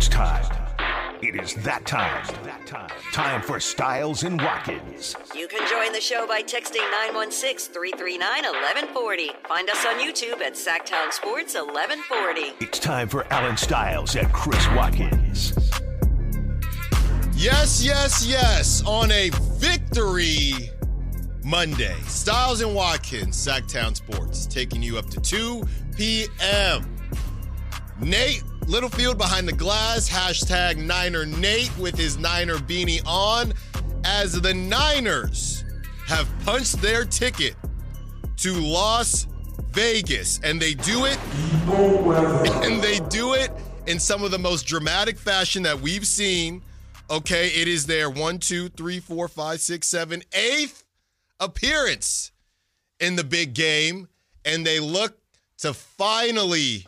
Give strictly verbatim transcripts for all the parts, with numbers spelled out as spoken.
It's time. It is that time. Time for Styles and Watkins. You can join the show by texting nine one six, three three nine, one one four zero. Find us on YouTube at Sacktown Sports eleven forty. It's time for Alan Styles and Chris Watkins. Yes, yes, yes. On a victory Monday, Styles and Watkins, Sacktown Sports, taking you up to two p.m. Nate Littlefield behind the glass, hashtag Niner Nate with his Niner beanie on, as the Niners have punched their ticket to Las Vegas. And they do it, and they do it in some of the most dramatic fashion that we've seen. Okay, it is their one, two, three, four, five, six, seven, eighth appearance in the big game. And they look to finally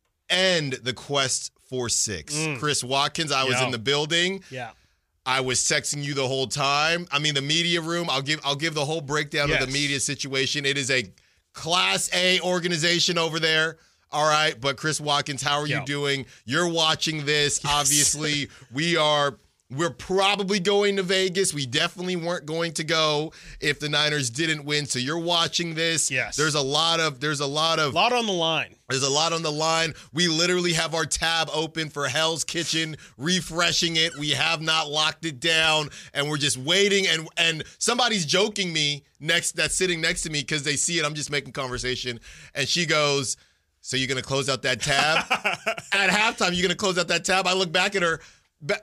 end the quest for six. Mm. Chris Watkins, I was Yo. in the building. Yeah. I was texting you the whole time. I mean, the media room, I'll give I'll give the whole breakdown yes. of the media situation. It is a Class A organization over there. All right, but Chris Watkins, how are Yo. you doing? You're watching this. Yes. Obviously, we are We're probably going to Vegas. We definitely weren't going to go if the Niners didn't win. So you're watching this. Yes. There's a lot of there's a lot of a lot on the line. There's a lot on the line. We literally have our tab open for Hell's Kitchen, refreshing it. We have not locked it down, and we're just waiting. And and somebody's joking me next that's sitting next to me because they see it. I'm just making conversation, and she goes, "So you're gonna close out that tab at halftime? You're gonna close out that tab?" I look back at her. Ba-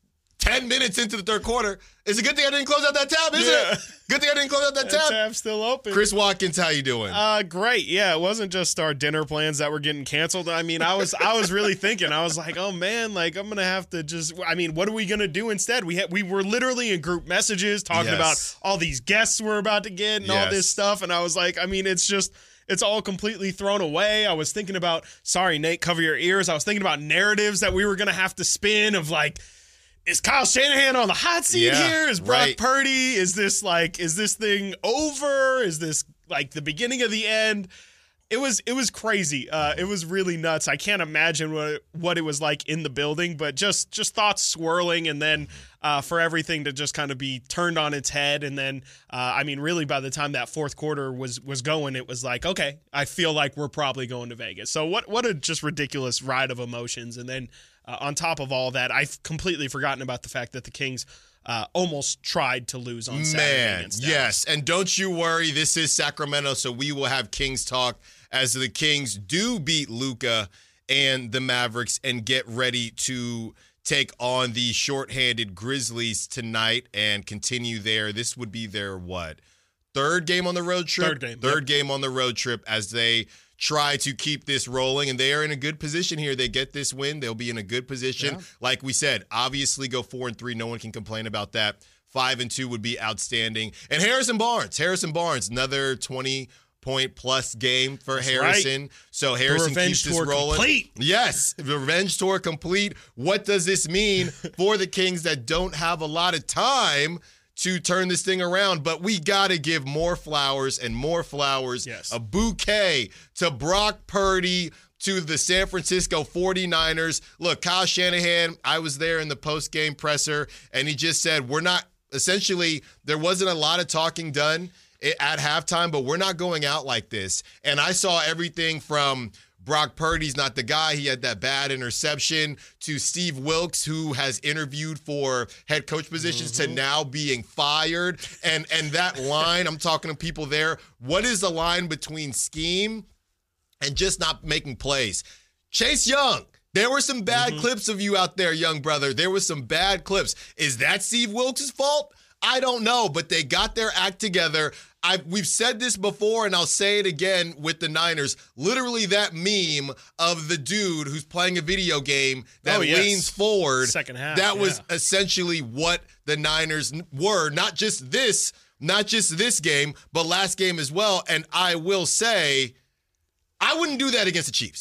Ten minutes into the third quarter. It's a good thing I didn't close out that tab, is yeah. it? Good thing I didn't close out that, that tab. tab's still open. Chris Watkins, how you doing? Uh, great. Yeah, it wasn't just our dinner plans that were getting canceled. I mean, I was I was really thinking. I was like, oh man, like I'm gonna have to just. I mean, what are we gonna do instead? We had we were literally in group messages talking yes. about all these guests we're about to get and yes. all this stuff, and I was like, I mean, it's just. It's all completely thrown away. I was thinking about, sorry, Nate, cover your ears. I was thinking about narratives that we were going to have to spin of like, is Kyle Shanahan on the hot seat yeah, here? Is Brock right. Purdy? Is this like, is this thing over? Is this like the beginning of the end? It was it was crazy. Uh, it was really nuts. I can't imagine what what it was like in the building, but just just thoughts swirling, and then uh, for everything to just kind of be turned on its head, and then uh, I mean, really, by the time that fourth quarter was was going, it was like, okay, I feel like we're probably going to Vegas. So what what a just ridiculous ride of emotions, and then uh, on top of all that, I've completely forgotten about the fact that the Kings. Uh, almost tried to lose on Saturday Man, against Dallas. Yes, and don't you worry, this is Sacramento, so we will have Kings talk as the Kings do beat Luka and the Mavericks and get ready to take on the shorthanded Grizzlies tonight and continue there. This would be their, what, third game on the road trip? Third game. Third yep. game on the road trip as they try to keep this rolling, and they are in a good position here. They get this win, they'll be in a good position. Yeah. Like we said, obviously go four and three. No one can complain about that. Five and two would be outstanding. And Harrison Barnes, Harrison Barnes, another twenty point plus game for That's Harrison. Right. So Harrison keeps this rolling. Complete. Yes, the revenge tour complete. What does this mean for the Kings that don't have a lot of time to turn this thing around? But we got to give more flowers and more flowers, yes. a bouquet to Brock Purdy, to the San Francisco forty-niners. Look, Kyle Shanahan, I was there in the post-game presser, and he just said, we're not, essentially, there wasn't a lot of talking done at halftime, but we're not going out like this. And I saw everything from Brock Purdy's not the guy. He had that bad interception, to Steve Wilks, who has interviewed for head coach positions, mm-hmm. to now being fired. And and that line, I'm talking to people there, what is the line between scheme and just not making plays? Chase Young, there were some bad mm-hmm. clips of you out there, young brother. There were some bad clips. Is that Steve Wilks' fault? I don't know, but they got their act together. I've, we've said this before, and I'll say it again with the Niners. Literally that meme of the dude who's playing a video game that oh, yes. leans forward. Second half. That yeah. was essentially what the Niners were. Not just this, not just this game, but last game as well. And I will say, I wouldn't do that against the Chiefs.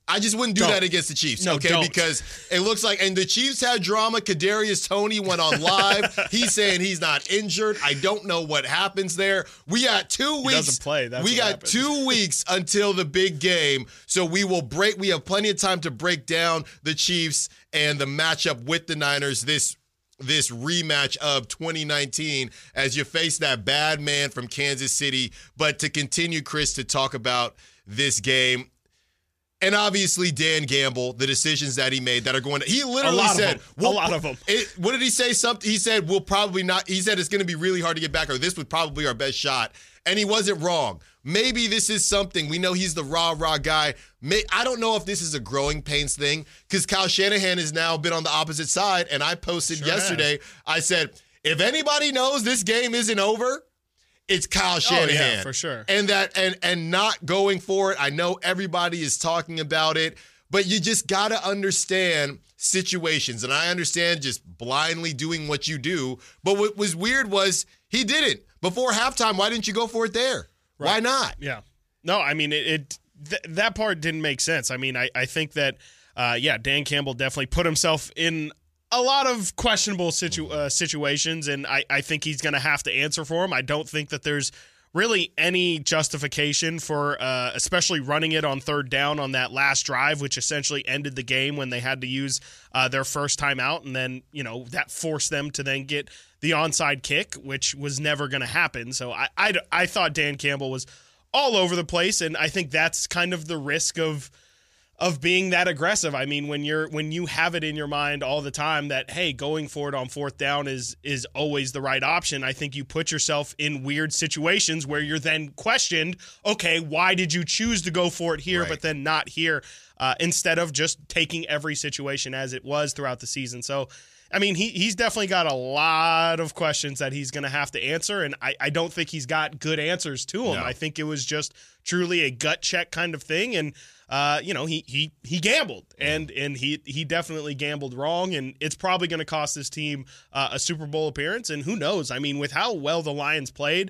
I just wouldn't do Don't. that against the Chiefs, No, okay? don't. Because it looks like, and the Chiefs had drama. Kadarius Toney went on live. He's saying he's not injured. I don't know what happens there. We got two weeks. He doesn't play. That's we what got happens. two weeks until the big game, so we will break. We have plenty of time to break down the Chiefs and the matchup with the Niners. This this rematch of twenty nineteen as you face that bad man from Kansas City. But to continue, Chris, to talk about this game. And obviously, Dan Gamble, the decisions that he made that are going to, he literally A lot said, of them. A lot of them. It, what did he say? Something. He said, we'll probably not, he said it's going to be really hard to get back, or this was probably our best shot. And he wasn't wrong. Maybe this is something. We know he's the rah, rah guy. May, I don't know if this is a growing pains thing, because Kyle Shanahan has now been on the opposite side. And I posted Sure yesterday, has. I said, if anybody knows this game isn't over, it's Kyle Shanahan. Oh, yeah, for sure. And that and and not going for it. I know everybody is talking about it, but you just got to understand situations. And I understand just blindly doing what you do. But what was weird was he didn't. Before halftime, why didn't you go for it there? Right. Why not? Yeah. No, I mean, it, it th- that part didn't make sense. I mean, I, I think that, uh, yeah, Dan Campbell definitely put himself in a lot of questionable situ- uh, situations, and I, I think he's going to have to answer for them. I don't think that there's really any justification for uh, especially running it on third down on that last drive, which essentially ended the game when they had to use uh, their first time out, and then, you know, that forced them to then get the onside kick, which was never going to happen. So I, I, I thought Dan Campbell was all over the place, and I think that's kind of the risk of of being that aggressive. I mean, when you're when you have it in your mind all the time that, hey, going for it on fourth down is is always the right option, I think you put yourself in weird situations where you're then questioned, okay, why did you choose to go for it here Right. but then not here, uh, instead of just taking every situation as it was throughout the season. So I mean, he he's definitely got a lot of questions that he's going to have to answer, and I, I don't think he's got good answers to them. No. I think it was just truly a gut check kind of thing, and uh, you know, he he he gambled, and and he he definitely gambled wrong, and it's probably going to cost his team uh, a Super Bowl appearance, and who knows? I mean, with how well the Lions played,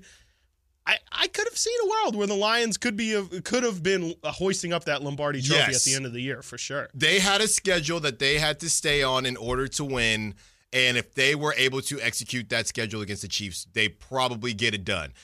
I, I could have seen a world where the Lions could be a, could have been hoisting up that Lombardi Trophy Yes. at the end of the year for sure. They had a schedule that they had to stay on in order to win. And if they were able to execute that schedule against the Chiefs, they probably get it done.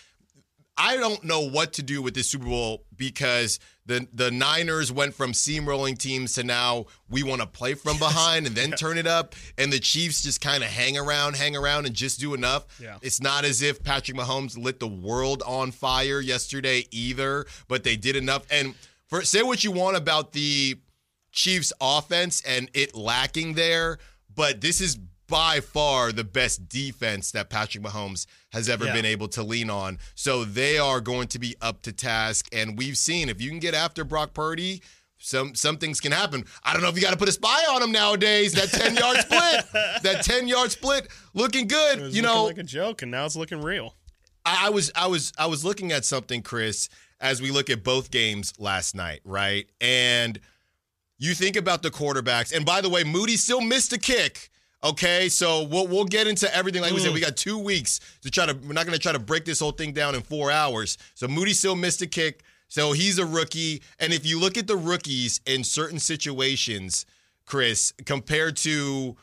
I don't know what to do with this Super Bowl because the the Niners went from steamrolling teams to now we want to play from behind and then yeah. turn it up. And the Chiefs just kind of hang around, hang around and just do enough. Yeah. It's not as if Patrick Mahomes lit the world on fire yesterday either, but they did enough. And for say what you want about the Chiefs offense and it lacking there, but this is by far the best defense that Patrick Mahomes has ever yeah. been able to lean on. So they are going to be up to task. And we've seen if you can get after Brock Purdy, some some things can happen. I don't know if you got to put a spy on him nowadays. That ten-yard split, that ten-yard split looking good. It was you looking know, like a joke, and now it's looking real. I, I was I was I was looking at something, Chris, as we look at both games last night, right? And you think about the quarterbacks. And by the way, Moody still missed a kick. Okay, so we'll we'll get into everything. Like we said, we got two weeks to try to. We're not going to try to break this whole thing down in four hours. So Moody still missed a kick. So he's a rookie. And if you look at the rookies in certain situations, Chris, compared to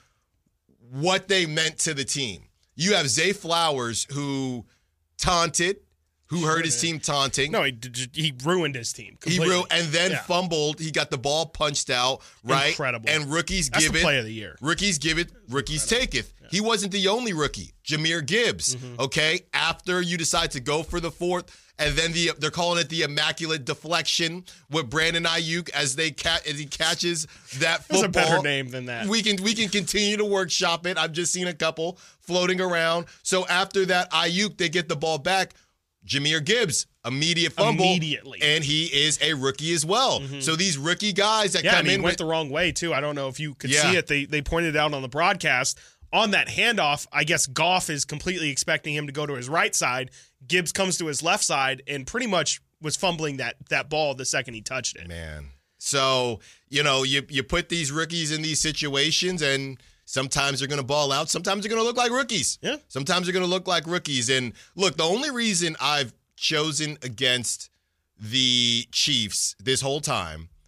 what they meant to the team, you have Zay Flowers who taunted, who Sure heard his did. team taunting. No, he did- he ruined his team. He Completely. ru- and then Yeah. fumbled. He got the ball punched out, right? Incredible. And rookies That's give the it. play of the year. Rookies give it. Rookies taketh. Yeah. He wasn't the only rookie. Jameer Gibbs. Mm-hmm. Okay. After you decide to go for the fourth, and then the they're calling it the immaculate deflection with Brandon Ayuk as they cat as he catches that football. There's a better name than that. We can we can continue to workshop it. I've just seen a couple floating around. So after that Ayuk, they get the ball back. Jameer Gibbs, immediate fumble. Immediately. And he is a rookie as well. Mm-hmm. So these rookie guys that Yeah, come and he in went with, the wrong way, too. I don't know if you could Yeah. see it. They they pointed out on the broadcast. On that handoff, I guess Goff is completely expecting him to go to his right side. Gibbs comes to his left side and pretty much was fumbling that that ball the second he touched it. Man. So, you know, you you put these rookies in these situations and sometimes they're going to ball out. Sometimes they're going to look like rookies. Yeah. Sometimes they're going to look like rookies. And look, the only reason I've chosen against the Chiefs this whole time,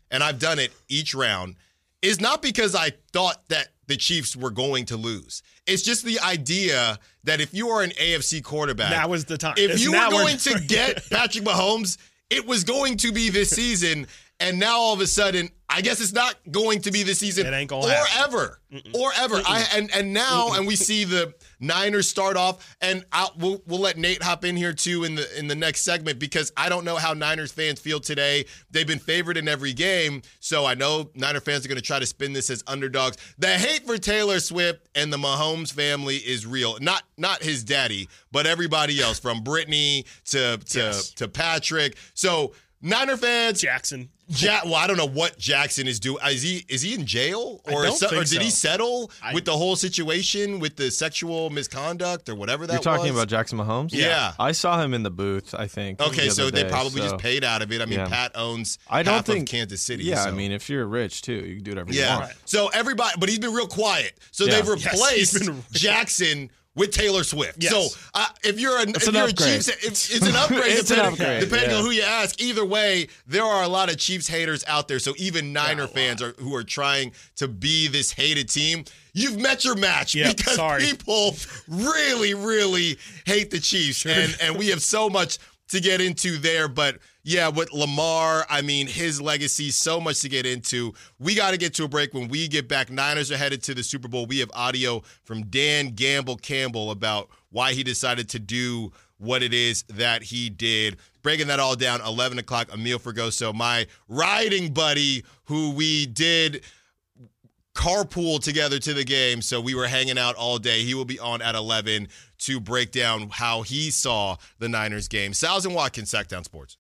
and I've done it each round, is not because I thought that the Chiefs were going to lose. It's just the idea that if you are an A F C quarterback, that was the time. If It's you now were we're- going to get Patrick Mahomes, it was going to be this season. And now all of a sudden, I guess it's not going to be this season It ain't gonna or happen. ever. Mm-mm. Or ever. Mm-mm. I and and now Mm-mm. and we see the Niners start off, and I'll, we'll we'll let Nate hop in here too in the in the next segment, because I don't know how Niners fans feel today. They've been favored in every game, so I know Niner fans are going to try to spin this as underdogs. The hate for Taylor Swift and the Mahomes family is real. Not not his daddy, but everybody else, from Brittany to to Yes. to Patrick. So Niner fans, Jackson. Ja- well, I don't know what Jackson is doing. Is he is he in jail, or, I don't so- think or did he so. settle I- with the whole situation with the sexual misconduct or whatever that You're talking was? about Jackson Mahomes? Yeah. I saw him in the booth, I think. Okay, the so other they day, probably so- just paid out of it. I mean, Yeah. Pat owns I don't half think of Kansas City. Yeah, so. I mean, if you're rich too, you can do whatever you yeah. want. So everybody, but he's been real quiet. So Yeah. they've Yes, he's replaced been- Jackson with Taylor Swift. Yes. So uh, if you're, an, if an you're a upgrade. Chiefs, if, it's an upgrade. It's an depending, upgrade, depending yeah. on who you ask. Either way, there are a lot of Chiefs haters out there. So even Niner fans are who are trying to be this hated team. You've met your match Yep, because sorry. people really, really hate the Chiefs, and and we have so much to get into there. But yeah, with Lamar, I mean, his legacy, so much to get into. We got to get to a break. When we get back, Niners are headed to the Super Bowl. We have audio from Dan Gamble Campbell about why he decided to do what it is that he did. Breaking that all down, eleven o'clock, Emil Fergoso, my riding buddy, who we did carpool together to the game, so we were hanging out all day. He will be on at eleven to break down how he saw the Niners game. Sal's and Watkins, Sacktown Sports.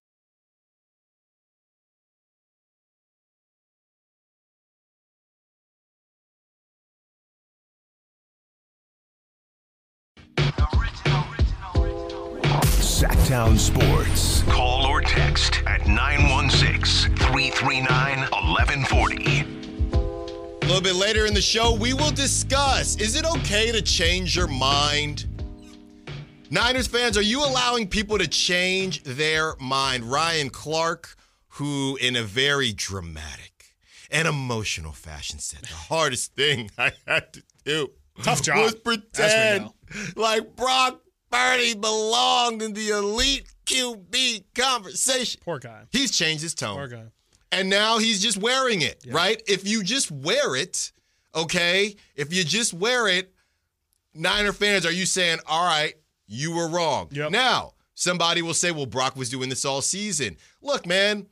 Sacktown Sports. Call or text at nine one six, three three nine, one one four zero. A little bit later in the show, we will discuss, is it okay to change your mind? Niners fans, are you allowing people to change their mind? Ryan Clark, who in a very dramatic and emotional fashion said the hardest thing I had to do Tough job, was as we pretend know. like Brock Purdy belonged in the elite Q B conversation. Poor guy. He's changed his tone. Poor guy. And now he's just wearing it, Yeah. right? If you just wear it, okay, if you just wear it, Niner fans, are you saying, all right, you were wrong? Yep. Now, somebody will say, well, Brock was doing this all season. Look, man,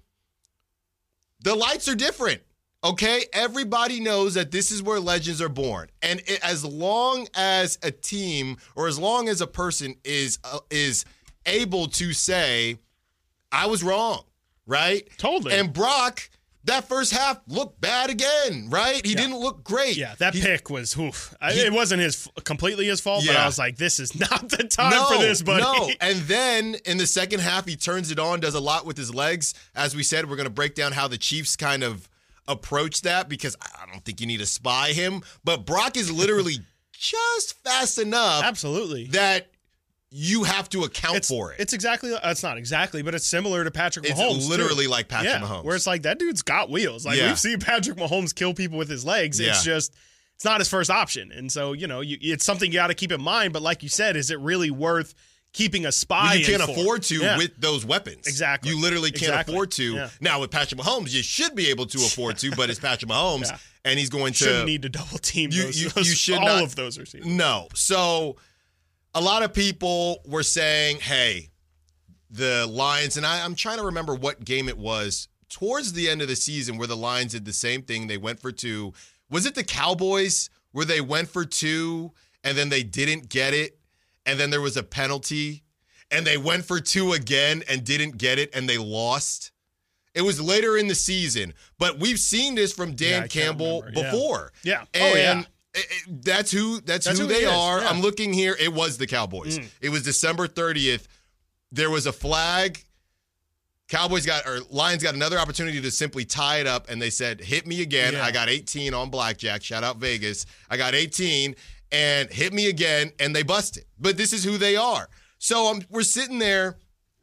the lights are different, okay? Everybody knows that this is where legends are born. And it, as long as a team or as long as a person is uh, is able to say, I was wrong, right? Totally. And Brock, that first half looked bad again, right? He Yeah. didn't look great. Yeah, that He- pick was, oof. I- he- it wasn't his completely his fault, but Yeah. I was like, this is not the time no, for this, buddy. No, and then in the second half, he turns it on, does a lot with his legs. As we said, we're going to break down how the Chiefs kind of approach that, because I don't think you need to spy him. But Brock is literally just fast enough Absolutely. that you have to account It's, for it. it's exactly, uh, it's not exactly, but it's similar to Patrick It's Mahomes. too. literally like Patrick yeah, Mahomes. Where it's like, that dude's got wheels. Like, Yeah. we've seen Patrick Mahomes kill people with his legs. It's Yeah. just, it's not his first option. And so, you know, you, it's something you got to keep in mind. But like you said, is it really worth keeping a spy Well, you in can't for? afford to Yeah. with those weapons. Exactly. You literally can't Exactly. afford to. Yeah. Now, with Patrick Mahomes, you should be able to afford to, but it's Patrick Mahomes, Yeah. and he's going to Shouldn't need to double team You- those, you- those- you should all not- of those receivers. No. So a lot of people were saying, hey, the Lions, and I, I'm trying to remember what game it was towards the end of the season where the Lions did the same thing. They went for two. Was it the Cowboys where they went for two and then they didn't get it? And then there was a penalty and they went for two again and didn't get it and they lost. It was later in the season, but we've seen this from Yeah, Dan I can't Campbell remember. Yeah. before. Yeah. And Oh, yeah. it- it- that's who that's, That's who, who they he is, are. yeah. I'm looking here. It was the Cowboys. Mm. It was December thirtieth. There was a flag. Cowboys got or Lions got another opportunity to simply tie it up, and they said, "Hit me again." Yeah. I got eighteen on blackjack. Shout out Vegas. I got eighteen, and hit me again, and they busted. But this is who they are. So um, we're sitting there.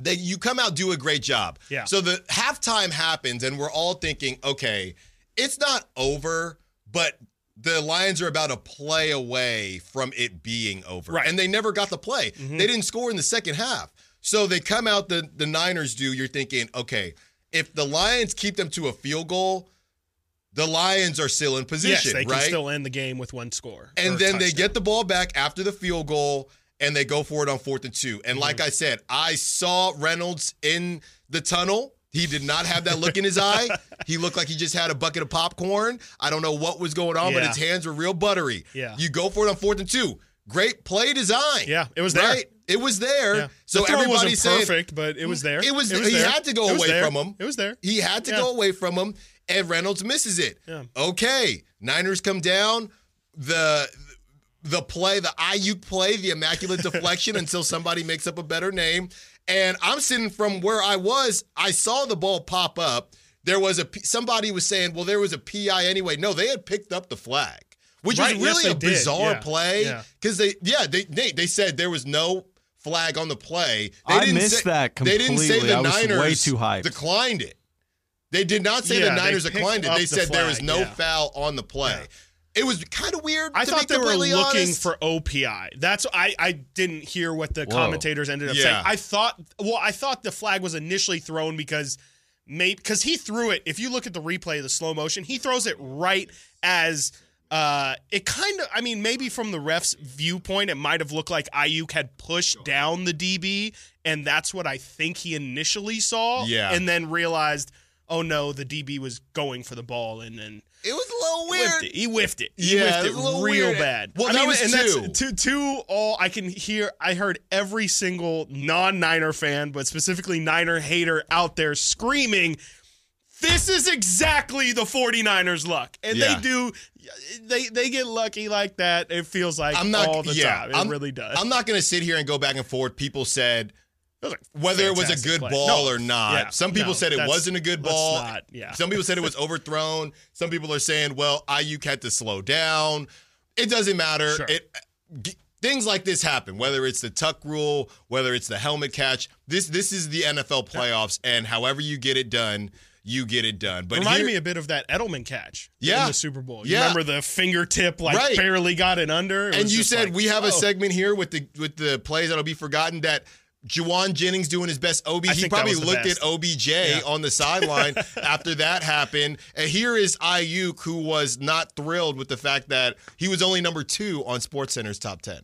They, you come out, do a great job. Yeah. So the halftime happens, and we're all thinking, okay, it's not over, but the Lions are about a play away from it being over. Right. And they never got the play. Mm-hmm. They didn't score in the second half. So they come out, the, the Niners do, you're thinking, okay, if the Lions keep them to a field goal, the Lions are still in position, yes, they can right? still end the game with one score. And or then they touchdown. get the ball back after the field goal, and they go for it on fourth and two. And like I said, I saw Reynolds in the tunnel. He did not have that look in his eye. He looked like he just had a bucket of popcorn. I don't know what was going on, but Yeah. his hands were real buttery. Yeah. You go for it on fourth and two. Great play design. Yeah, it was there. Right? It was there. Yeah. So the throw everybody's wasn't saying perfect, but it was there. It was, It was he there. had to go It was away there. from him. It was there. He had to Yeah. go away from him, and Reynolds misses it. Yeah. Okay, Niners come down. The the play, the Ayuk play, the immaculate deflection until somebody makes up a better name. And I'm sitting from where I was. I saw the ball pop up. There was a somebody was saying, well, there was a P I anyway. No, they had picked up the flag, which Right, was really yes, a they did. bizarre Yeah. play Yeah. because they, yeah, they, they they said there was no flag on the play. They I didn't missed say, that They didn't say completely. the I was way Niners too hyped. declined it. They did not say Yeah, the they Niners picked declined it. up They the said there was flag, no yeah. foul on the play. Yeah. It was kind of weird. I to thought be they were completely looking honest. for O P I. That's I I didn't hear what the Whoa. commentators ended up Yeah. saying. I thought well, I thought the flag was initially thrown because maybe because he threw it. If you look at the replay of the slow motion, he throws it right as uh it kind of I mean maybe from the ref's viewpoint it might have looked like Ayuk had pushed down the D B, and that's what I think he initially saw. Yeah. And then realized, oh no, the D B was going for the ball, and then It was a little whiffed weird. it. He whiffed it. He Yeah, whiffed it it was a little real weird. bad. Well, I that mean, was and two. that's two. Two. All I can hear. I heard every single non-Niner fan, but specifically Niner hater out there screaming, "This is exactly the 49ers' luck," and Yeah. they do. They they get lucky like that. It feels like I'm not. all the yeah, time. It I'm, really does. I'm not going to sit here and go back and forth. People said It was a whether it was a fantastic good play. ball No, or not. yeah, Some people no, said it that's- wasn't a good let's ball. not, yeah. Some people said it was overthrown. Some people are saying, well, Ayuk had to slow down. It doesn't matter. Sure. It g- things like this happen. Whether it's the tuck rule, whether it's the helmet catch. This this is the N F L playoffs, and however you get it done, you get it done. But Reminded here- me a bit of that Edelman catch Yeah. in the Super Bowl. You Yeah. remember the fingertip, like Right. barely got it under? It And was you just said like, we have a whoa. segment here with the with the plays that'll be forgotten that Juwan Jennings doing his best O B J. I He think that probably was the looked best. at O B J Yeah. on the sideline after that happened. And here is Ayuk, who was not thrilled with the fact that he was only number two on SportsCenter's top ten.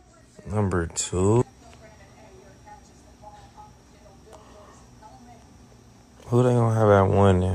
Number two. Who they gonna have at one then?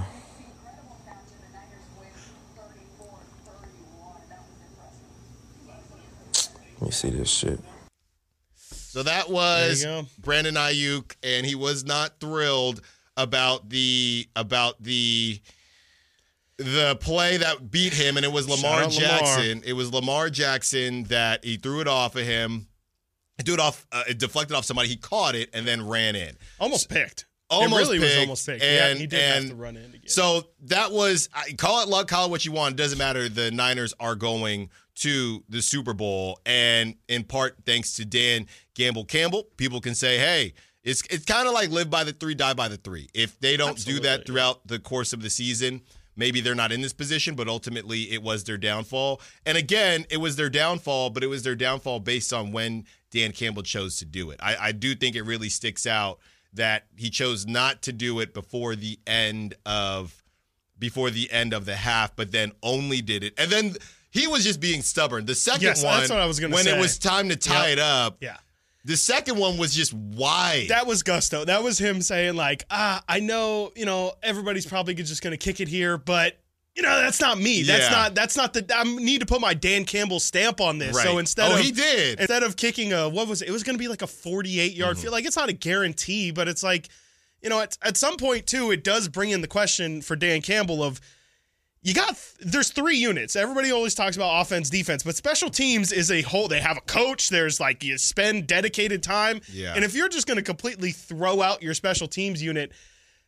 Let me see this shit. So that was There you go. Brandon Ayuk, and he was not thrilled about the about the the play that beat him, and it was Lamar Shout out Lamar. Jackson. It was Lamar Jackson that he threw it off of him. He threw it off. Uh, it deflected off somebody. He caught it and then ran in. Almost picked. Almost it really picked, was almost picked. and- yeah, he did and have to run in to get it. So that was I- call it luck, call it what you want. It doesn't matter. The Niners are going to the Super Bowl, and in part thanks to Dan Gamble Campbell. People can say, "Hey, it's it's kind of like live by the three, die by the three." If they don't do Absolutely. that throughout the course of the season, maybe they're not in this position. But ultimately, it was their downfall. And again, it was their downfall, but it was their downfall based on when Dan Campbell chose to do it. I, I do think it really sticks out that he chose not to do it before the end of before the end of the half, but then only did it. And then he was just being stubborn. The second Yes, one, that's what I was gonna when say. it was time to tie Yep. it up, yeah. the second one was just wide. That was gusto. That was him saying, like, ah, I know, you know, everybody's probably just going to kick it here, but, you know, that's not me. That's Yeah. not, that's not the, I need to put my Dan Campbell stamp on this. Right. So instead Oh, of, he did. instead of kicking a, what was it? It was going to be like a forty-eight yard Mm-hmm. field. Like, it's not a guarantee, but it's like, you know, at, at some point, too, it does bring in the question for Dan Campbell of, you got, there's three units. Everybody always talks about offense, defense, but special teams is a whole, they have a coach. There's like, you spend dedicated time. Yeah. And if you're just going to completely throw out your special teams unit,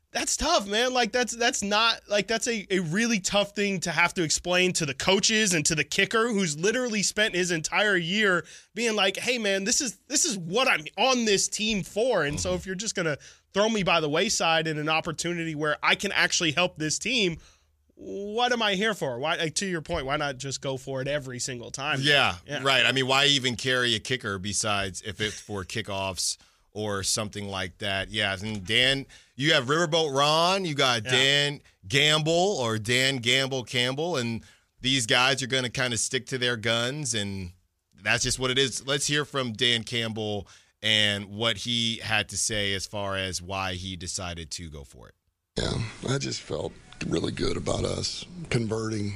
That's tough, man. Like that's that's not like that's a, a really tough thing to have to explain to the coaches and to the kicker who's literally spent his entire year being like, hey man, this is this is what I'm on this team for. And so if you're just gonna throw me by the wayside in an opportunity where I can actually help this team, what am I here for? Why, like, to your point, why not just go for it every single time? Yeah, yeah, right. I mean, why even carry a kicker besides if it's for kickoffs or something like that? Yeah, and Dan, you have Riverboat Ron, you got yeah. Dan Gamble or Dan Gamble Campbell, and these guys are going to kind of stick to their guns, and that's just what it is. Let's hear from Dan Campbell and what he had to say as far as why he decided to go for it. Yeah, I just felt really good about us converting.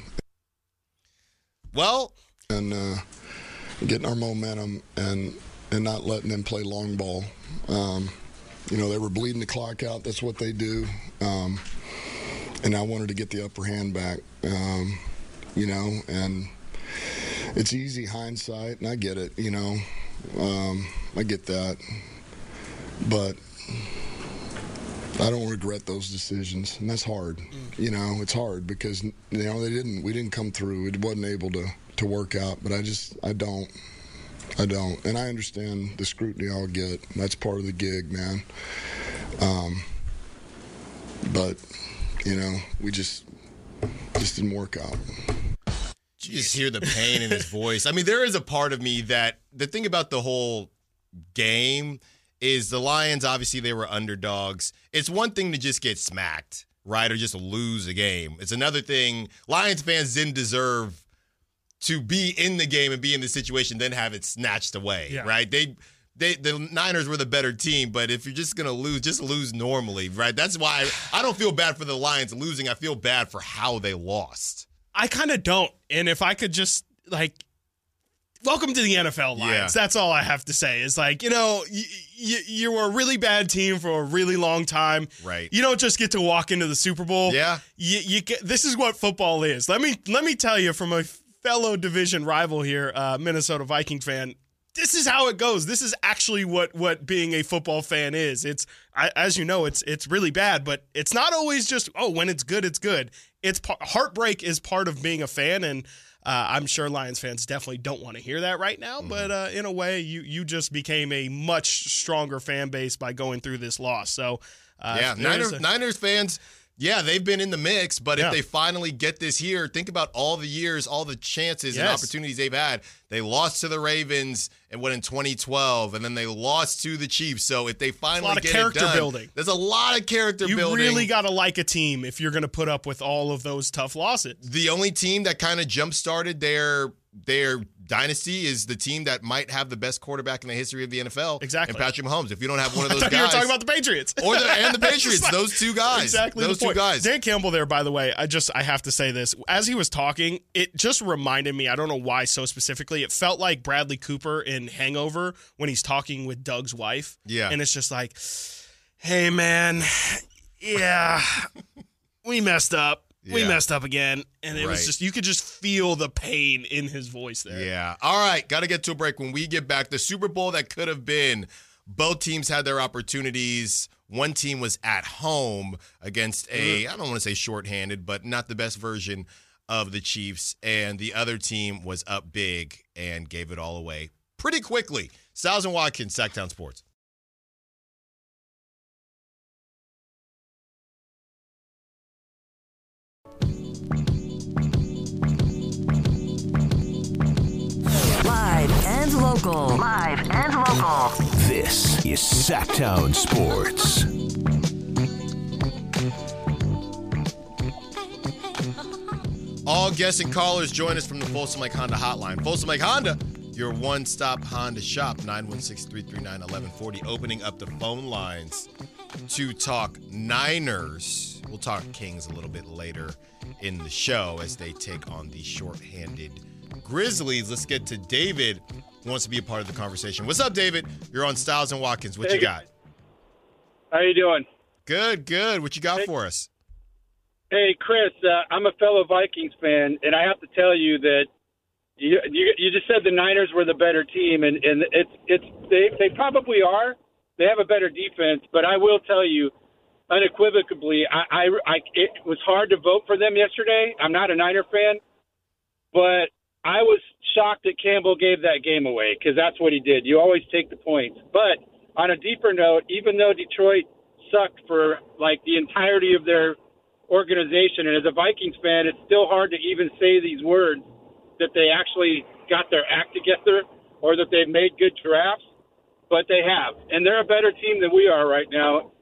Well, and uh, getting our momentum and and not letting them play long ball. Um, you know, they were bleeding the clock out. That's what they do. Um, and I wanted to get the upper hand back, um, you know, and it's easy hindsight, and I get it, you know. Um, I get that. But I don't regret those decisions, and that's hard. Mm. You know, it's hard because, you know, they didn't, we didn't come through. It wasn't able to, to work out, but I just, I don't. I don't. And I understand the scrutiny I'll get. That's part of the gig, man. Um, but, you know, we just, just didn't work out. You just hear the pain in his voice. I mean, there is a part of me that, the thing about the whole game is the Lions, obviously they were underdogs. It's one thing to just get smacked, right, or just lose a game. It's another thing. Lions fans didn't deserve to be in the game and be in the situation, then have it snatched away, yeah. right? They, they, the Niners were the better team, but if you're just going to lose, just lose normally, right? That's why I, I don't feel bad for the Lions losing. I feel bad for how they lost. I kind of don't. And if I could just, like, welcome to the N F L, Lions. Yeah. That's all I have to say. Is like, you know, y- y- you were a really bad team for a really long time. Right. You don't just get to walk into the Super Bowl. Yeah. You, you get, this is what football is. Let me let me tell you from a fellow division rival here, uh, Minnesota Viking fan, this is how it goes. This is actually what what being a football fan is. It's I, as you know, it's it's really bad, but it's not always just, oh, when it's good, it's good. It's heartbreak is part of being a fan, and uh, I'm sure Lions fans definitely don't want to hear that right now. Mm-hmm. But uh, in a way, you you just became a much stronger fan base by going through this loss. So uh, yeah, Niners, a- Niners fans. Yeah, they've been in the mix, but yeah. if they finally get this here, think about all the years, all the chances yes. and opportunities they've had. They lost to the Ravens and went in twenty twelve, and then they lost to the Chiefs. So if they finally get it done, there's a lot of character building. There's a lot of character you building. You really got to like a team if you're going to put up with all of those tough losses. The only team that kind of jump-started their their dynasty is the team that might have the best quarterback in the history of the N F L. Exactly. And Patrick Mahomes. If you don't have one of those I thought guys. You were talking about the Patriots. Or the, and the Patriots. Like, those two guys. Exactly. Those the two guys. Dan Campbell there, by the way, I just, I have to say this. As he was talking, it just reminded me, I don't know why so specifically, it felt like Bradley Cooper in Hangover when he's talking with Doug's wife. Yeah. And it's just like, hey, man, yeah, we messed up. Yeah. We messed up again, and it right. was just, you could just feel the pain in his voice there. Yeah. All right, got to get to a break. When we get back, the Super Bowl that could have been, both teams had their opportunities. One team was at home against a, I don't want to say shorthanded, but not the best version of the Chiefs, and the other team was up big and gave it all away pretty quickly. Stiles and Watkins, Sacktown Sports. Live and local. Live and local. This is Sacktown Sports. All guests and callers join us from the Folsom Lake Honda hotline. Folsom Lake Honda, your one-stop Honda shop, nine one six, three three nine, one one four zero, opening up the phone lines to talk Niners. We'll talk Kings a little bit later in the show as they take on the shorthanded Grizzlies. Let's get to David, who wants to be a part of the conversation. What's up, David? You're on Stiles and Watkins. What hey, you got? How you doing? Good, good. What you got hey, for us? Hey, Chris, uh, I'm a fellow Vikings fan, and I have to tell you that you you, you just said the Niners were the better team, and, and it's it's they they probably are. They have a better defense, but I will tell you, unequivocally, I, I, I, it was hard to vote for them yesterday. I'm not a Niner fan, but I was shocked that Campbell gave that game away because that's what he did. You always take the points. But on a deeper note, even though Detroit sucked for like the entirety of their organization, and as a Vikings fan, it's still hard to even say these words that they actually got their act together or that they've made good drafts, but they have. And they're a better team than we are right now.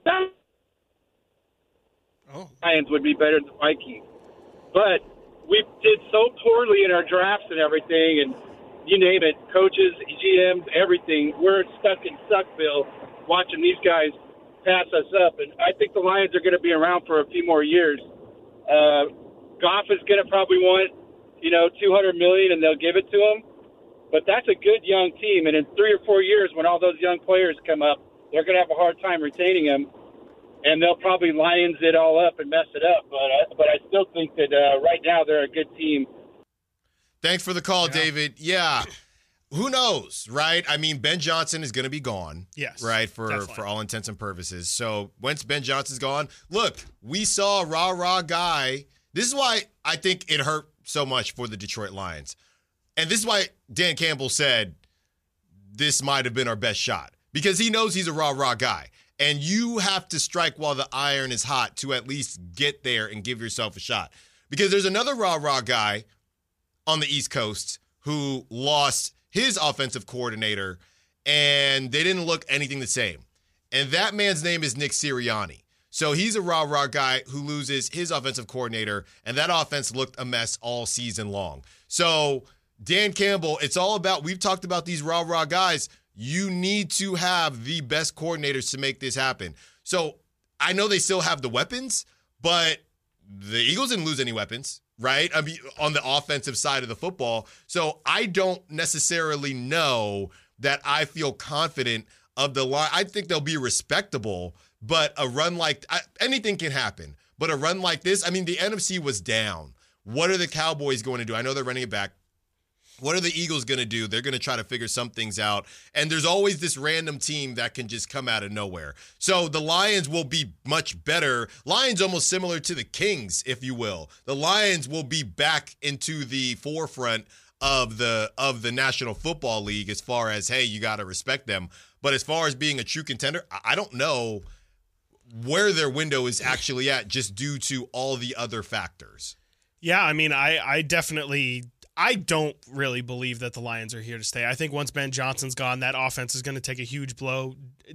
Oh. Lions would be better than the Vikings. But we did so poorly in our drafts and everything, and you name it, coaches, G Ms, everything. We're stuck in Suckville watching these guys pass us up. And I think the Lions are going to be around for a few more years. Uh, Goff is going to probably want, you know, two hundred million dollars, and they'll give it to him. But that's a good young team. And in three or four years, when all those young players come up, they're going to have a hard time retaining them. And they'll probably Lions it all up and mess it up. But uh, but I still think that uh, right now they're a good team. Thanks for the call, yeah. David. Yeah. Who knows, right? I mean, Ben Johnson is going to be gone. Yes. Right, for, definitely. for all intents and purposes. So once Ben Johnson's gone, look, we saw a rah-rah guy. This is why I think it hurt so much for the Detroit Lions. And this is why Dan Campbell said this might have been our best shot. Because he knows he's a rah-rah guy. And you have to strike while the iron is hot to at least get there and give yourself a shot. Because there's another rah-rah guy on the East Coast who lost his offensive coordinator, and they didn't look anything the same. And that man's name is Nick Sirianni. So he's a rah-rah guy who loses his offensive coordinator, and that offense looked a mess all season long. So Dan Campbell, it's all about, we've talked about these rah-rah guys. You need to have the best coordinators to make this happen. So I know they still have the weapons, but the Eagles didn't lose any weapons, right? I mean, on the offensive side of the football. So I don't necessarily know that I feel confident of the line. I think they'll be respectable, but a run like I, anything can happen. But a run like this, I mean, the N F C was down. What are the Cowboys going to do? I know they're running it back. What are the Eagles going to do? They're going to try to figure some things out. And there's always this random team that can just come out of nowhere. So the Lions will be much better. Lions almost similar to the Kings, if you will. The Lions will be back into the forefront of the of the National Football League as far as, hey, you got to respect them. But as far as being a true contender, I don't know where their window is actually at just due to all the other factors. Yeah, I mean, I, I definitely – I don't really believe that the Lions are here to stay. I think once Ben Johnson's gone, that offense is going to take a huge blow.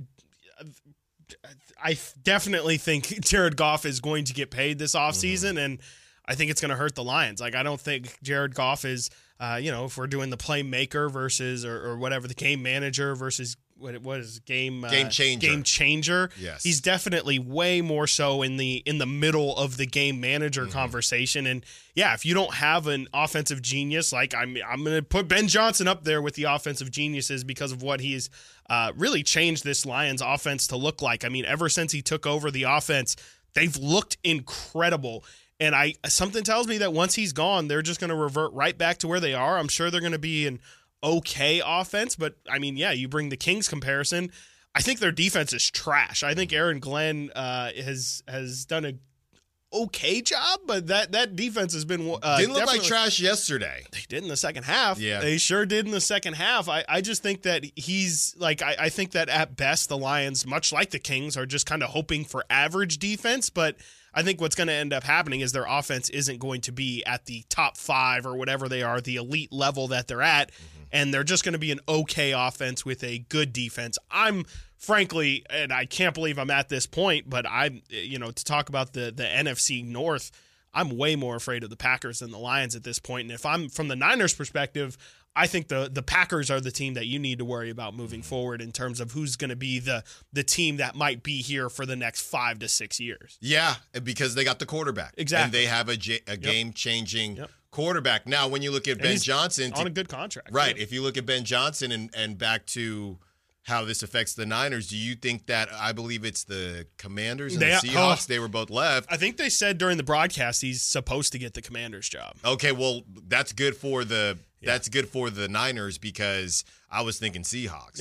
I definitely think Jared Goff is going to get paid this offseason, mm-hmm. and I think it's going to hurt the Lions. Like, I don't think Jared Goff is, uh, you know, if we're doing the playmaker versus or, or whatever, the game manager versus what what is game uh, game changer. Game changer. Yes, he's definitely way more so in the in the middle of the game manager mm-hmm. conversation. And yeah, if you don't have an offensive genius, like I'm, I'm going to put Ben Johnson up there with the offensive geniuses because of what he's uh, really changed this Lions offense to look like. I mean, ever since he took over the offense, they've looked incredible. And I something tells me that once he's gone, they're just going to revert right back to where they are. I'm sure they're going to be in okay offense, but I mean, yeah, you bring the Kings comparison. I think their defense is trash. I think Aaron Glenn uh, has has done a okay job, but that that defense has been uh, didn't look like trash yesterday. They did in the second half. Yeah, they sure did in the second half. I, I just think that he's like I, I think that at best the Lions, much like the Kings, are just kind of hoping for average defense, but I think what's going to end up happening is their offense isn't going to be at the top five or whatever they are, the elite level that they're at, mm-hmm. and they're just going to be an okay offense with a good defense. I'm frankly, and I can't believe I'm at this point, but I'm, you know, to talk about the the N F C North, I'm way more afraid of the Packers than the Lions at this point. And if I'm from the Niners' perspective, I think the the Packers are the team that you need to worry about moving forward in terms of who's going to be the the team that might be here for the next five to six years. Yeah, because they got the quarterback. Exactly. And they have a, j- a yep. game-changing yep. quarterback. Now, when you look at and Ben Johnson. On to, a good contract. Right. Too. If you look at Ben Johnson and, and back to how this affects the Niners, do you think that, I believe it's the Commanders and they, the Seahawks, oh, they were both left. I think they said during the broadcast he's supposed to get the Commanders job. Okay, well, that's good for the yeah. that's good for the Niners because I was thinking Seahawks. Yeah.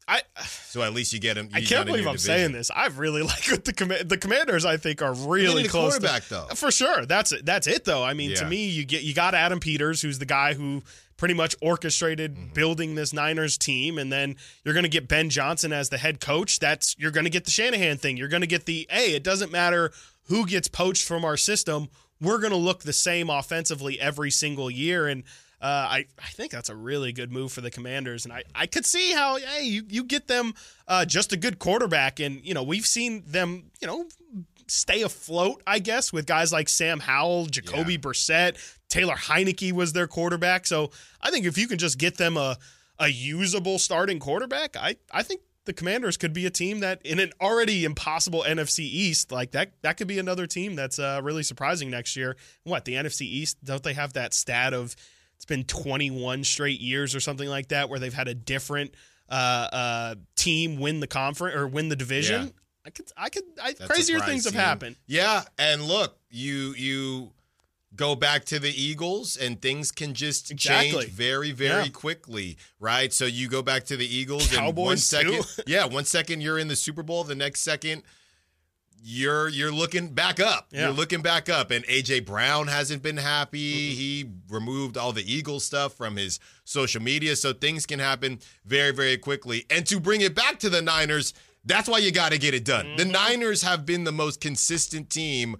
I So at least you get him. I can't believe I'm saying this. I really like what the com- the Commanders. I think are really they need a close. Quarterback to, though, for sure. That's it. That's it though. I mean, yeah. to me, you get you got Adam Peters, who's the guy who pretty much orchestrated mm-hmm. building this Niners team, and then you're going to get Ben Johnson as the head coach. That's you're going to get the Shanahan thing. You're going to get the hey, it doesn't matter who gets poached from our system. We're going to look the same offensively every single year, and. Uh, I, I think that's a really good move for the Commanders, and I, I could see how, hey, you, you get them uh, just a good quarterback, and, you know, we've seen them, you know, stay afloat, I guess, with guys like Sam Howell, Jacoby yeah. Brissett, Taylor Heineke was their quarterback, so I think if you can just get them a, a usable starting quarterback, I, I think the Commanders could be a team that, in an already impossible N F C East, like that, that could be another team that's uh, really surprising next year. What, the N F C East, don't they have that stat of it's been twenty-one straight years or something like that where they've had a different uh, uh, team win the conference or win the division. Yeah. I could, I could, I, crazier things have happened. Yeah, and look, you you go back to the Eagles, and things can just exactly. change very, very yeah. quickly, right? So you go back to the Eagles, Cowboys and one second, too. yeah, one second you're in the Super Bowl, the next second. You're you're looking back up. Yeah. You're looking back up. And A J Brown hasn't been happy. Mm-hmm. He removed all the Eagles stuff from his social media. So things can happen very, very quickly. And to bring it back to the Niners, that's why you got to get it done. Mm-hmm. The Niners have been the most consistent team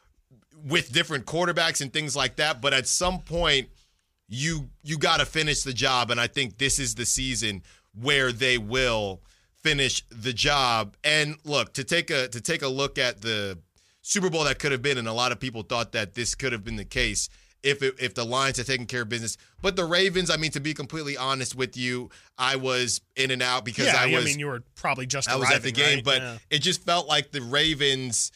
with different quarterbacks and things like that. But at some point, you you got to finish the job. And I think this is the season where they will finish the job. And look, to take a to take a look at the Super Bowl that could have been, and a lot of people thought that this could have been the case if it, if the Lions had taken care of business. But the Ravens, I mean, to be completely honest with you, I was in and out because yeah, I was I mean, you were probably just I was at the game, right? but yeah. it just felt like the Ravens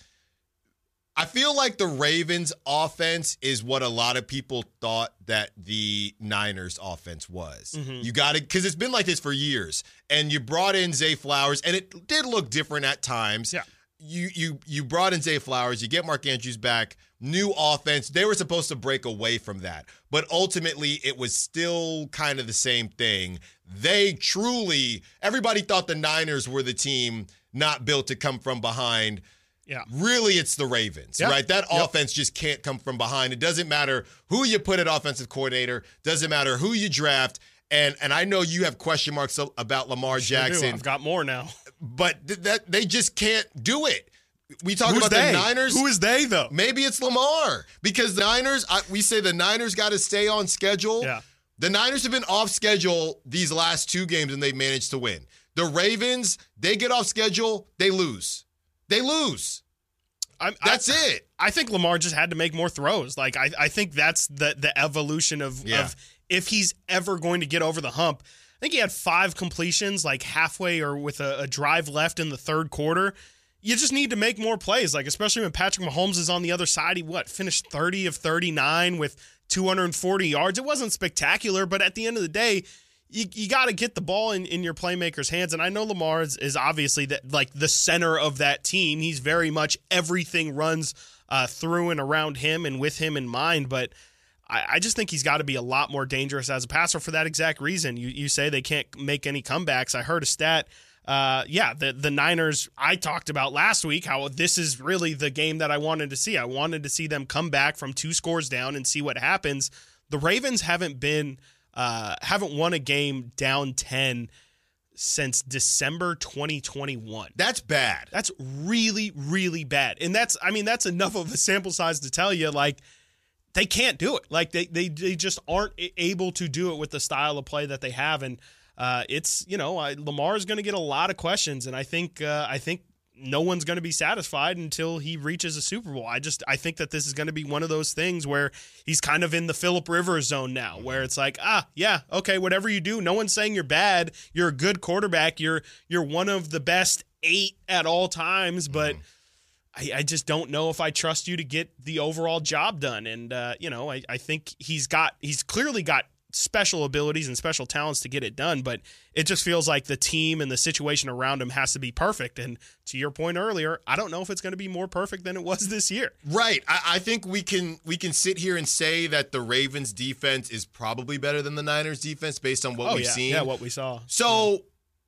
I feel like the Ravens offense is what a lot of people thought that the Niners offense was. Mm-hmm. You got to, because it's been like this for years. And you brought in Zay Flowers, and it did look different at times. Yeah. You you you brought in Zay Flowers, you get Mark Andrews back, new offense. They were supposed to break away from that. But ultimately, it was still kind of the same thing. They truly, everybody thought the Niners were the team not built to come from behind. Yeah. Really, it's the Ravens, yep. right? That yep. offense just can't come from behind. It doesn't matter who you put at offensive coordinator. Doesn't matter who you draft. And and I know you have question marks about Lamar sure Jackson. Do. I've got more now. But th- that they just can't do it. We talk Who's about they? the Niners. Who is they, though? Maybe it's Lamar. Because the Niners, I, we say the Niners got to stay on schedule. Yeah. The Niners have been off schedule these last two games, and they've managed to win. The Ravens, they get off schedule, they lose. They lose. I'm, that's I, it. I think Lamar just had to make more throws. Like I, I think that's the the evolution of, yeah. of if he's ever going to get over the hump. I think he had five completions, like halfway or with a, a drive left in the third quarter. You just need to make more plays, like especially when Patrick Mahomes is on the other side. He what finished thirty of thirty-nine with two hundred forty yards. It wasn't spectacular, but at the end of the day, you, you got to get the ball in, in your playmakers' hands. And I know Lamar is, is obviously that like the center of that team. He's very much everything runs uh, through and around him and with him in mind. But I, I just think he's got to be a lot more dangerous as a passer for that exact reason. You you say they can't make any comebacks. I heard a stat. Uh, yeah, the the Niners, I talked about last week how this is really the game that I wanted to see. I wanted to see them come back from two scores down and see what happens. The Ravens haven't been uh, haven't won a game down ten since December twenty twenty-one. That's bad. That's really, really bad. And that's, I mean, that's enough of a sample size to tell you, like, they can't do it. Like, they they, they just aren't able to do it with the style of play that they have. And uh, it's, you know, I, Lamar is going to get a lot of questions. And I think uh, I think no one's going to be satisfied until he reaches a Super Bowl. I just, I think that this is going to be one of those things where he's kind of in the Phillip Rivers zone now, where it's like, ah, yeah, okay, whatever you do, no one's saying you're bad. You're a good quarterback. You're, you're one of the best eight at all times, but I, I just don't know if I trust you to get the overall job done. And, uh, you know, I, I think he's got, he's clearly got special abilities and special talents to get it done, but it just feels like the team and the situation around him has to be perfect. And to your point earlier, I don't know if it's going to be more perfect than it was this year. Right. I, I think we can we can sit here and say that the Ravens defense is probably better than the Niners defense based on what oh, we've yeah. seen. Yeah, what we saw. So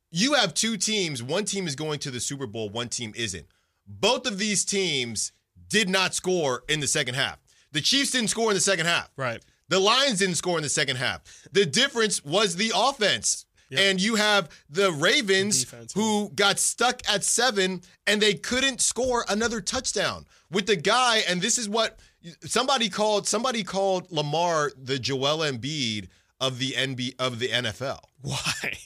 you have two teams. One team is going to the Super Bowl. One team isn't. Both of these teams did not score in the second half. The Chiefs didn't score in the second half. Right. The Lions didn't score in the second half. The difference was the offense. Yep. And you have the Ravens the defense, who yeah. got stuck at seven, and they couldn't score another touchdown with the guy. And this is what somebody called somebody called Lamar the Joel Embiid of the N B A, of the N F L. Why?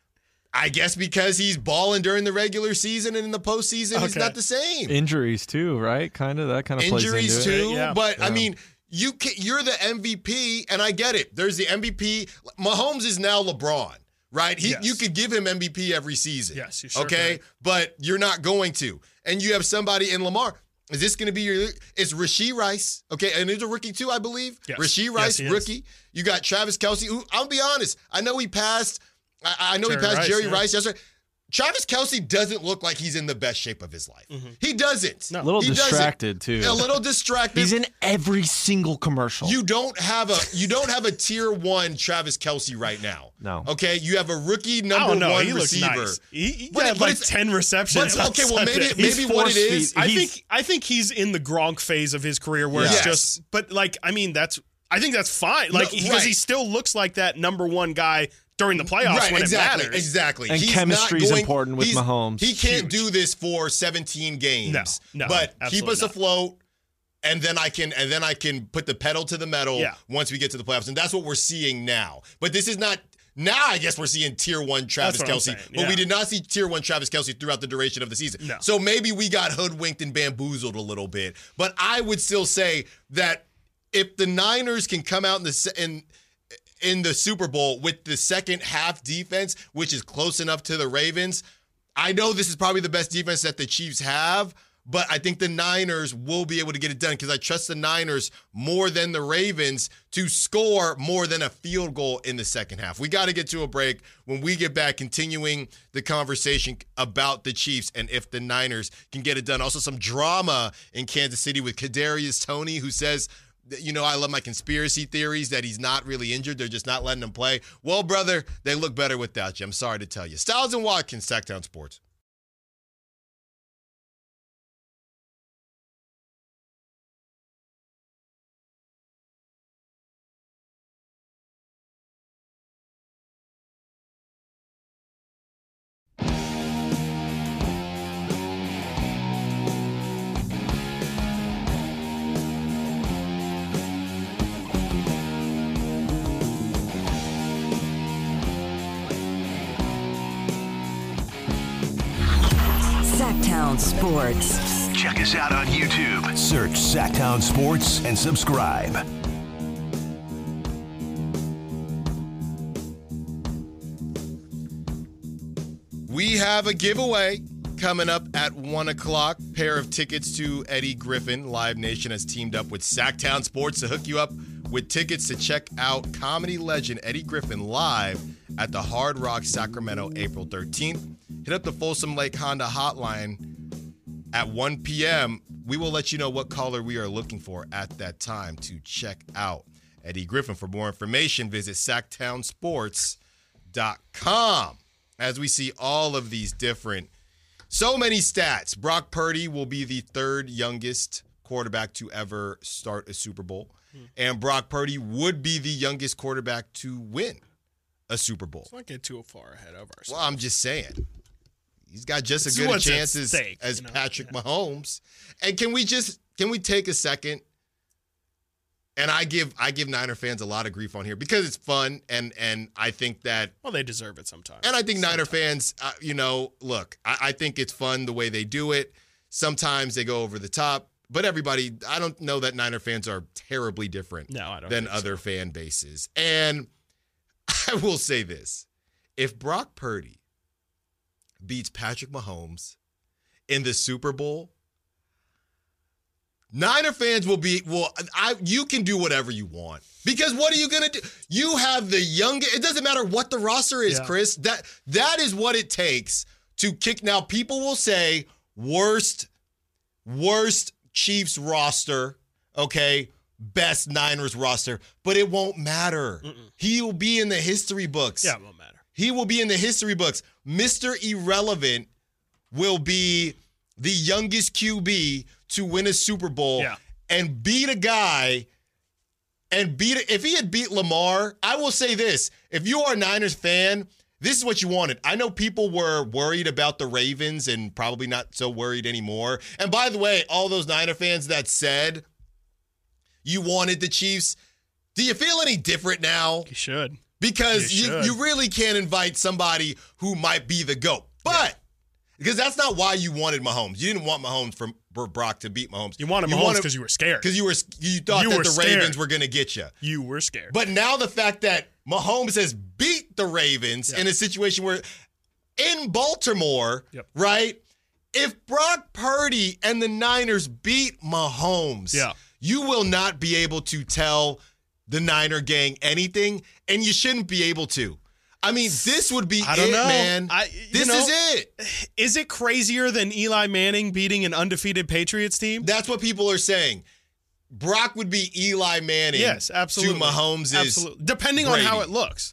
I guess because he's balling during the regular season, and in the postseason, okay. he's not the same. Injuries too, right? Kind of that kind of injuries plays into too. it. Yeah. But yeah. I mean, you can, you're the M V P, and I get it. There's the M V P. Mahomes is now LeBron. Right? He, yes. You could give him M V P every season. Yes, you sure Okay? Can. But you're not going to. And you have somebody in Lamar. Is this going to be your – it's Rashee Rice. Okay? And he's a rookie too, I believe. Yes. Rashee Rice, yes, rookie. You got Travis Kelce, who – I'll be honest. I know he passed – I, I know Jerry he passed Rice, Jerry yeah. Rice yesterday. Travis Kelce doesn't look like he's in the best shape of his life. Mm-hmm. He doesn't. No. A little he distracted doesn't. too. A little distracted. He's in every single commercial. You don't have a you don't have a tier one Travis Kelce right now. No. Okay, you have a rookie number I don't know. one he receiver. Looks nice. He, he but, had but like ten receptions. But, okay, well maybe Sunday. maybe what it is. I think I think he's in the Gronk phase of his career where yes. it's just. But like I mean that's I think that's fine. Like no, because right. he still looks like that number one guy during the playoffs right, when exactly, it matters. Exactly. And he's chemistry is going, important with Mahomes. He can't Huge. do this for seventeen games. No, no, but keep us not. afloat, and then I can and then I can put the pedal to the metal yeah. once we get to the playoffs, and that's what we're seeing now. But this is not. Now I guess we're seeing tier one Travis Kelce, yeah. but we did not see tier one Travis Kelce throughout the duration of the season. No. So maybe we got hoodwinked and bamboozled a little bit. But I would still say that if the Niners can come out in the in in the Super Bowl with the second half defense, which is close enough to the Ravens, I know this is probably the best defense that the Chiefs have, but I think the Niners will be able to get it done because I trust the Niners more than the Ravens to score more than a field goal in the second half. We got to get to a break. When we get back, continuing the conversation about the Chiefs and if the Niners can get it done. Also, some drama in Kansas City with Kadarius Toney, who says, you know, I love my conspiracy theories that he's not really injured. They're just not letting him play. Well, brother, they look better without you. I'm sorry to tell you. Styles and Watkins, Sacktown Sports. Sacktown Sports. Check us out on YouTube. Search Sacktown Sports and subscribe. We have a giveaway coming up at one o'clock. Pair of tickets to Eddie Griffin. Live Nation has teamed up with Sacktown Sports to hook you up with tickets to check out comedy legend Eddie Griffin live at the Hard Rock Sacramento April thirteenth. Hit up the Folsom Lake Honda hotline at one p.m. We will let you know what caller we are looking for at that time to check out Eddie Griffin. For more information, visit sacktown sports dot com. As we see all of these different, so many stats. Brock Purdy will be the third youngest quarterback to ever start a Super Bowl. Hmm. And Brock Purdy would be the youngest quarterback to win a Super Bowl. Let's not get too far ahead of ourselves. Well, I'm just saying. He's got just as It's good a what's at chance as, stake, as you know? Patrick Yeah. Mahomes. And can we just can we take a second? And I give I give Niner fans a lot of grief on here because it's fun, and and I think that Well, they deserve it sometimes. and I think Niner Sometimes. fans, uh, you know, look, I, I think it's fun the way they do it. Sometimes they go over the top, but everybody, I don't know that Niner fans are terribly different No, I don't than think other so. fan bases. And I will say this: if Brock Purdy beats Patrick Mahomes in the Super Bowl, Niner fans will be, well, I, you can do whatever you want. Because what are you going to do? You have the youngest, it doesn't matter what the roster is, Yeah. Chris. That That is what it takes to kick. Now, people will say, worst, worst Chiefs roster, okay, best Niners roster, but it won't matter. Mm-mm. He will be in the history books. Yeah, it won't matter. He will be in the history books. Mister Irrelevant will be the youngest Q B to win a Super Bowl Yeah. and beat a guy and beat if he had beat Lamar, I will say this. If you are a Niners fan, this is what you wanted. I know people were worried about the Ravens and probably not so worried anymore. And by the way, all those Niner fans that said you wanted the Chiefs, do you feel any different now? You should. Because You you, should. you really can't invite somebody who might be the GOAT. But because that's not why you wanted Mahomes. You didn't want Mahomes for, for Brock to beat Mahomes. You wanted Mahomes because you were scared. Because you were you thought You that were the scared. Ravens were going to get you. You were scared. But now the fact that Mahomes has beat the Ravens Yeah. in a situation where in Baltimore, Yep. right? If Brock Purdy and the Niners beat Mahomes, Yeah. you will not be able to tell the Niner gang anything, and you shouldn't be able to. I mean, this would be I don't it, know. man. I- you this know- is it. Is it crazier than Eli Manning beating an undefeated Patriots team? That's what people are saying. Brock would be Eli Manning Yes, absolutely. to Mahomes' Absolutely. Depending Brady. on how it looks.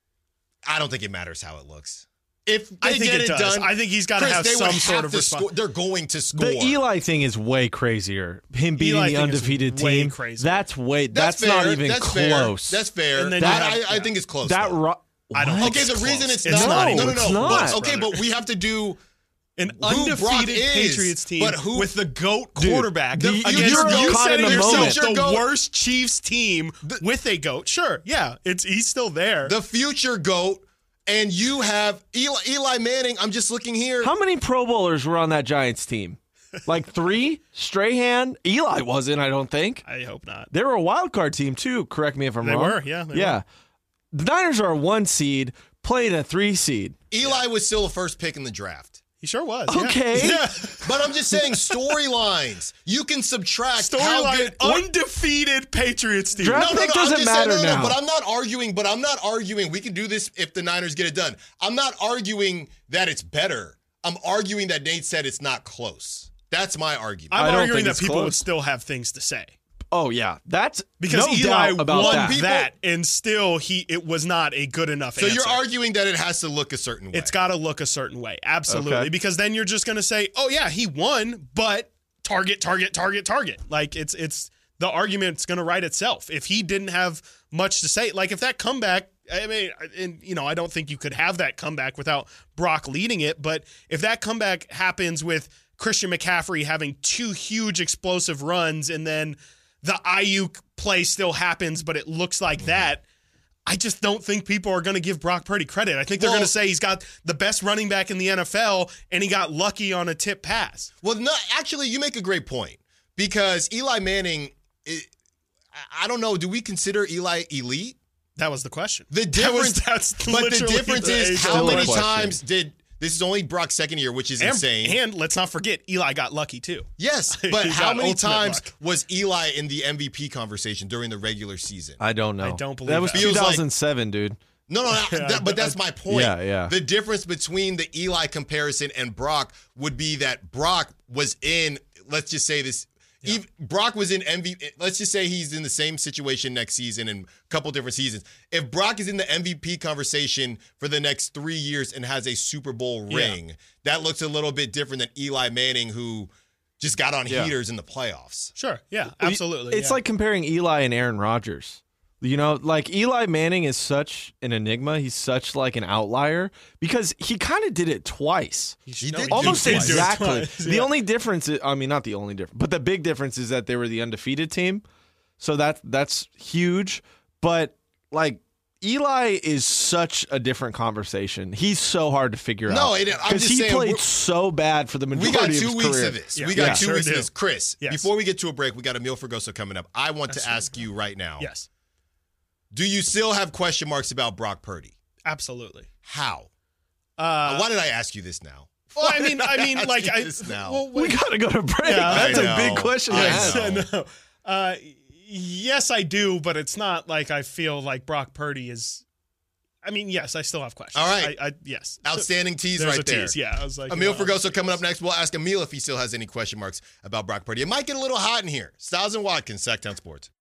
I don't think it matters how it looks. If they I think get it it, does. done, I think he's gotta Chris, have they some would sort have of to response. score. They're going to score. The Eli thing is way crazier. Him beating Eli the thing is undefeated way team. crazier. That's way. That's, That's, not fair. even That's close. Fair. That's fair. And then That- you have- I, I think it's close. that. though. Ro- I don't What? think Okay, it's the reason close. it's, It's not. not no, even no, no. It's not. But, okay, brother. but we have to do An who Brock undefeated is, Patriots team but who- with the GOAT Dude, quarterback the- against you're you caught said in it the yourself, moment. Future the GOAT. worst Chiefs team with a GOAT. Sure, yeah, it's he's still there. the future GOAT, and you have Eli, Eli Manning. I'm just looking here. How many Pro Bowlers were on that Giants team? Like three? Strahan? Eli wasn't, I don't think. I hope not. They were a wild card team too. Correct me if I'm They wrong. were, yeah, they yeah. were. The Niners are a one seed playing a three seed. Eli was still a first pick in the draft. He sure was. yeah. Okay. Yeah. But I'm just saying storylines. You can subtract how Storyline good. undefeated Patriots team. Draft- pick doesn't I'm just matter saying, no, no, now. But I'm not arguing. But I'm not arguing. We can do this if the Niners get it done. I'm not arguing that it's better. I'm arguing that Nate said it's not close. That's my argument. I'm I don't arguing think that it's people close. would still have things to say Oh yeah, that's because no Eli doubt about won that. people- that, and still he it was not a good enough. so answer. you're arguing that it has to look a certain way. It's got to look a certain way, absolutely, Okay. because then you're just going to say, "Oh yeah, he won," but target, target, target, target. Like it's it's the argument's going to write itself. If he didn't have much to say, like if that comeback, I mean, and you know, I don't think you could have that comeback without Brock leading it, but if that comeback happens with Christian McCaffrey having two huge explosive runs and then the Ayuk play still happens, but it looks like that. I just don't think people are going to give Brock Purdy credit. I think they're Well- going to say he's got the best running back in the N F L and he got lucky on a tip pass. Well, no, actually, you make a great point because Eli Manning. It, I- I don't know. Do we consider Eli elite? That was the question. The That was- difference, that's but the literally difference the is age how of the many question. times did this is only Brock's second year, which is And, insane. and let's not forget, Eli got lucky too. yes, He but got how many ultimate times luck. was Eli in the M V P conversation during the regular season? I don't know. I don't believe that was that. Feels like- two thousand seven, dude. No, no, no that, but that's my point. Yeah, yeah. The difference between the Eli comparison and Brock would be that Brock was in, let's just say this, Eve- Brock was in M V P. Let's just say he's in the same situation next season and a couple different seasons. If Brock is in the M V P conversation for the next three years and has a Super Bowl Yeah. ring, that looks a little bit different than Eli Manning, who just got on Yeah. heaters in the playoffs. Sure. Yeah, absolutely. It's yeah. like comparing Eli and Aaron Rodgers. You know, like Eli Manning is such an enigma. He's such like an outlier because he kind of did it twice. He He no, did he do Almost twice. did do it exactly. twice, The yeah. only difference is, I mean, not the only difference, but the big difference is that they were the undefeated team. So that that's huge. But like Eli is such a different conversation. He's so hard to figure No, out. it- I'm just he saying, played we're- so bad for the We majority got of two his weeks career. of this. Yeah. we got Yeah, two sure weeks of do. this. Chris, Yes. before we get to a break, we got Emil Fergoso coming up. I want to ask you right now. Yes, Do you still have question marks about Brock Purdy? absolutely. How? Uh, Why did I ask you this now? well, I mean, I mean, Ask like, you I this now. well, We wait. got to go to break. Yeah, That's I a know. big question. I to ask. know. no. Uh, yes, I do, but it's not like I feel like Brock Purdy is. I mean, yes, I still have questions. All right. I, I yes, Outstanding tease There's right a there. tease. Yeah, I was like, Emil you know, Fergoso coming up next. We'll ask Emil if he still has any question marks about Brock Purdy. It might get a little hot in here. Styles and Watkins, Sacktown Sports.